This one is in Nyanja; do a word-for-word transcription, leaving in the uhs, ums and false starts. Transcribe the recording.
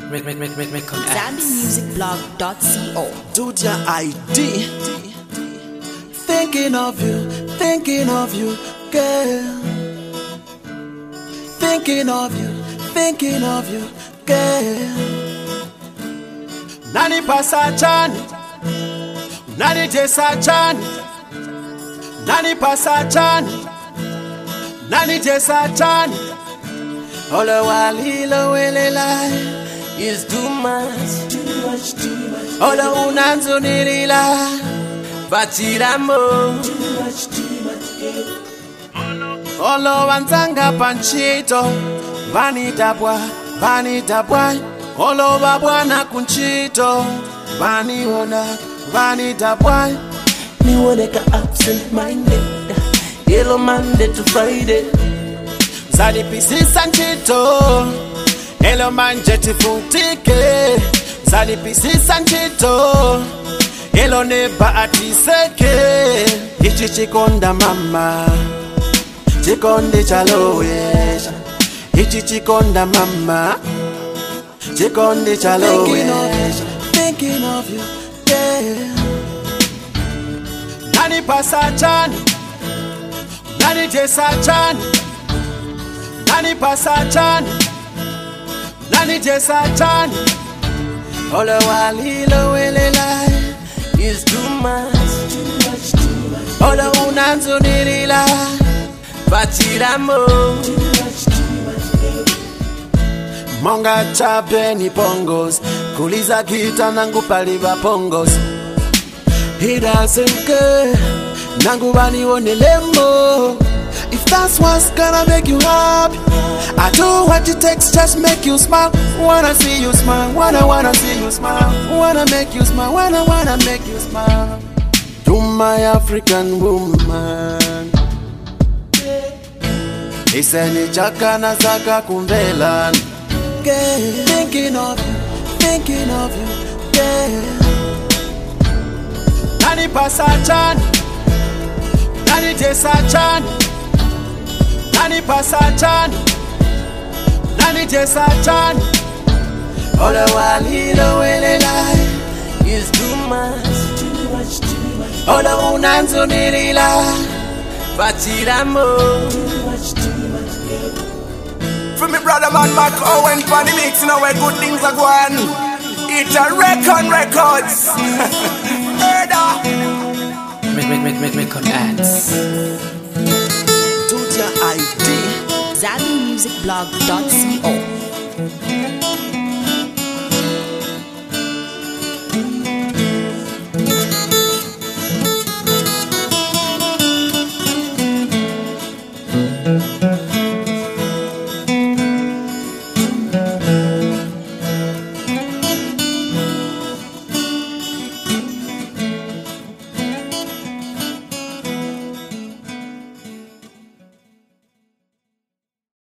Zambi Music Blog dot co. Dudia I D. Thinking of you, thinking of you, girl. Thinking of you, thinking of you, girl. Nani pasa chani, nani jesa chani, nani pasa chani, nani jesa chani. Ola walilo wele lai. It's too much, too much, too much. Ola unanzo nilila, batiramo. Too much, too much. Ola wanzanga panchito, vanita bwa, vanita bwa. Ola babwana kunchito, vani ona, vanita bwa. Me wanna get absent-minded, yellow Monday to Friday. Zadi pisi sanchito. Hello manje tifutike Zali pisi sanchito Hello neba atiseke Ichi chikonda mama Chikonde chalowesha Ichi chikonda mama Chikonde chalowesha Thinking of you, yeah. Nani pasa chani Nani jesa chani Nani pasa chani Nani jesa chani Ola walilo wele lai. It's too much, too much, too much. Ola unanzo nilila batiramo. Too much, too much. Monga chape ni pongos kuliza kita nangu paliva pongos. He doesn't care nangu bani wone lembo. If that's what's gonna make you happy, I do what it takes, just make you smile. Wanna see you smile, wanna wanna see you smile. Wanna make you smile, wanna wanna make you smile. To my African woman, iseni chaka na zaka kumvelan. Thinking of you, thinking of you, yeah. Nani pasa chani, nani jesa chani. Nani pasa chani, nani jesa chani. Ola walilo wele lai. It's too much, too much, too much. Ola unanzo nilila batiramo. Too much, too much. For me brother man Mac Owen for the mix, you know where good things are going. It's a record records. Murder. Make, make, make, make, make on ads. Dudia I D. Zambi Music Blog dot co.